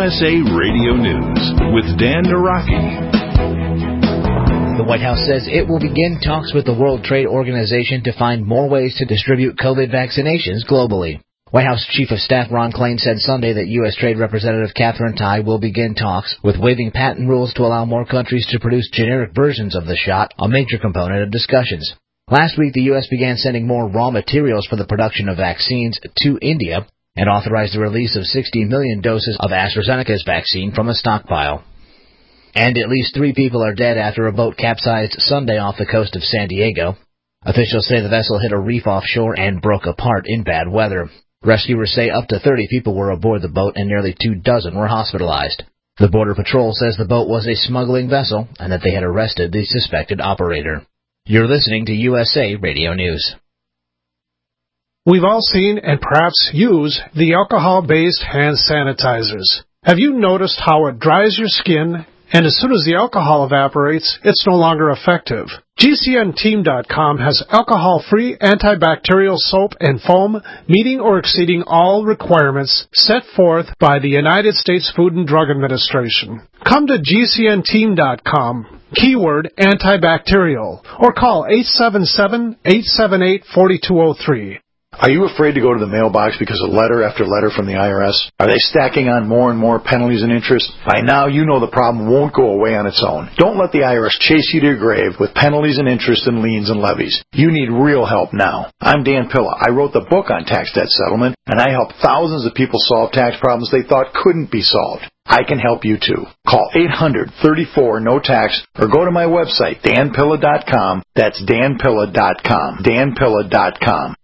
USA Radio News with Dan Naraki. The White House says it will begin talks with the World Trade Organization to find more ways to distribute COVID vaccinations globally. White House Chief of Staff Ron Klain said Sunday that U.S. Trade Representative Katherine Tai will begin talks with waiving patent rules to allow more countries to produce generic versions of the shot, a major component of discussions. Last week, the U.S. began sending more raw materials for the production of vaccines to India and authorized the release of 60 million doses of AstraZeneca's vaccine from a stockpile. And at least 3 people are dead after a boat capsized Sunday off the coast of San Diego. Officials say the vessel hit a reef offshore and broke apart in bad weather. Rescuers say up to 30 people were aboard the boat and nearly 24 were hospitalized. The Border Patrol says the boat was a smuggling vessel and that they had arrested the suspected operator. You're listening to USA Radio News. We've all seen and perhaps use the alcohol-based hand sanitizers. Have you noticed how it dries your skin, and as soon as the alcohol evaporates, it's no longer effective? GCNteam.com has alcohol-free antibacterial soap and foam meeting or exceeding all requirements set forth by the United States Food and Drug Administration. Come to GCNteam.com, keyword antibacterial, or call 877-878-4203. Are you afraid to go to the mailbox because of letter after letter from the IRS? Are they stacking on more and more penalties and interest? By now, you know the problem won't go away on its own. Don't let the IRS chase you to your grave with penalties and interest and liens and levies. You need real help now. I'm Dan Pilla. I wrote the book on tax debt settlement, and I help thousands of people solve tax problems they thought couldn't be solved. I can help you too. Call 800-34-NO-TAX or go to my website, danpilla.com. That's danpilla.com. danpilla.com.